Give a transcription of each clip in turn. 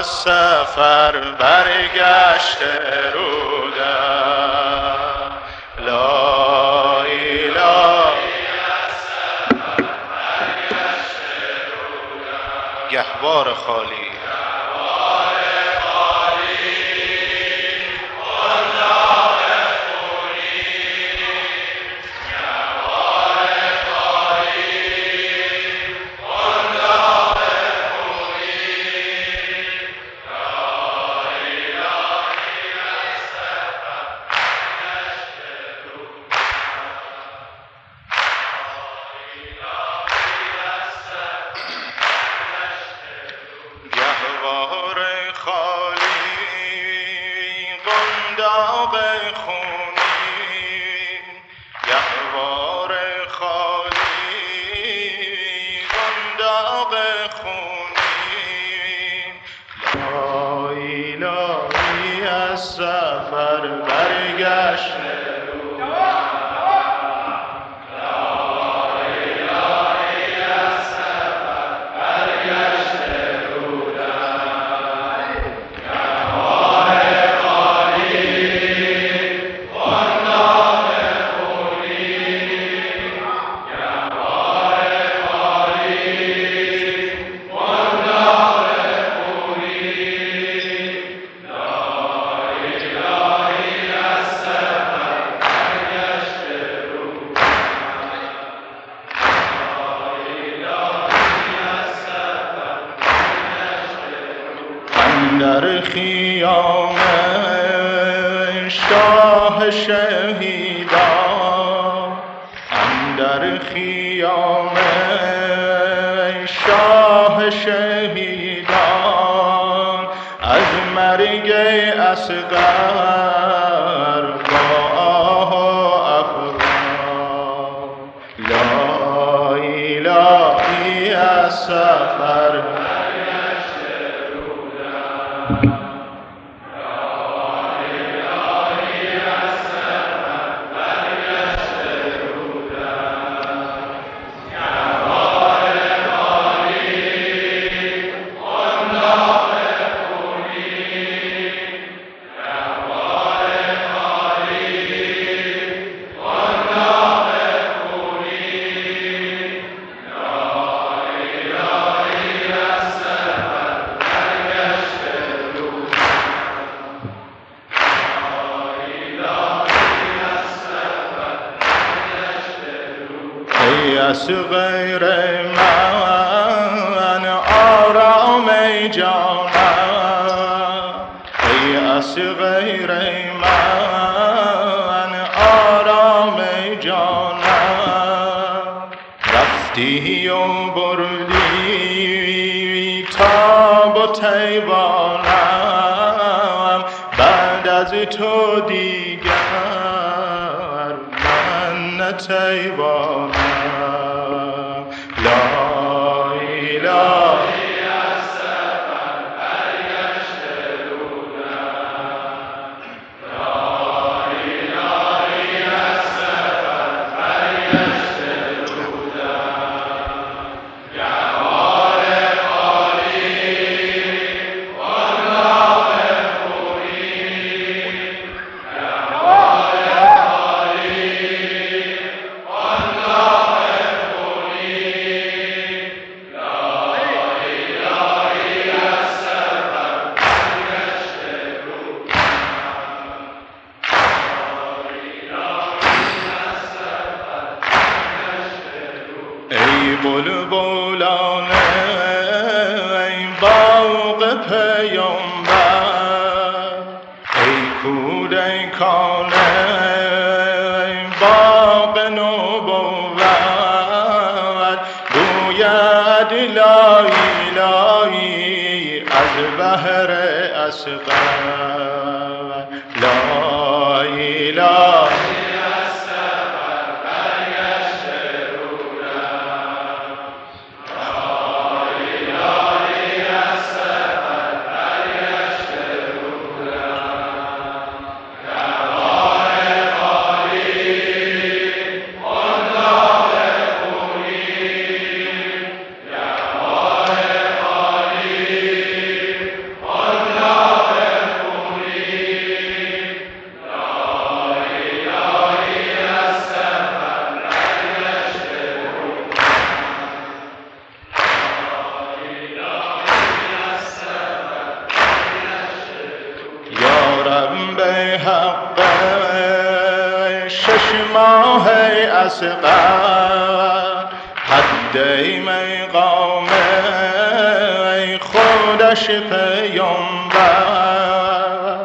از سفر برگشته رودم، لا اله گهوار خالی سفر برگشت در خیام شاه شهیدان، اندر خیام شاه شهیدان، از مرگ اصغر با آه و افغان، لا الهی از سفر از غیر من آرام جانم، ای از غیر من آرام جانم، رفتی و بردی تاب و تیوانم، بعد از تو دیگر من نتیوانم، لا اله بلبلان ای باغ پیامبر، ای کودکان ای باغ نبوت، گوید لا الهی از بحر اصغر، لا اله ماه اصغر حد مقام خودش پیامبر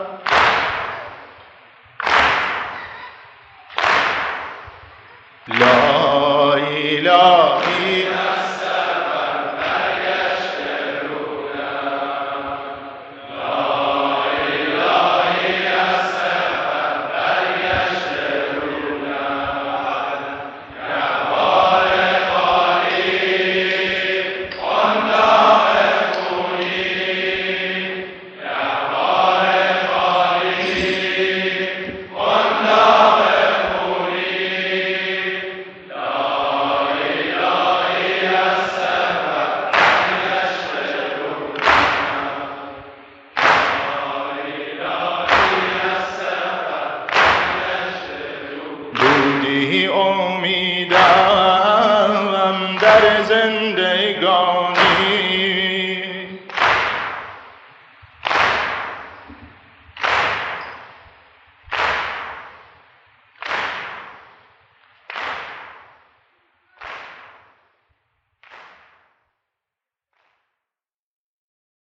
لا الهی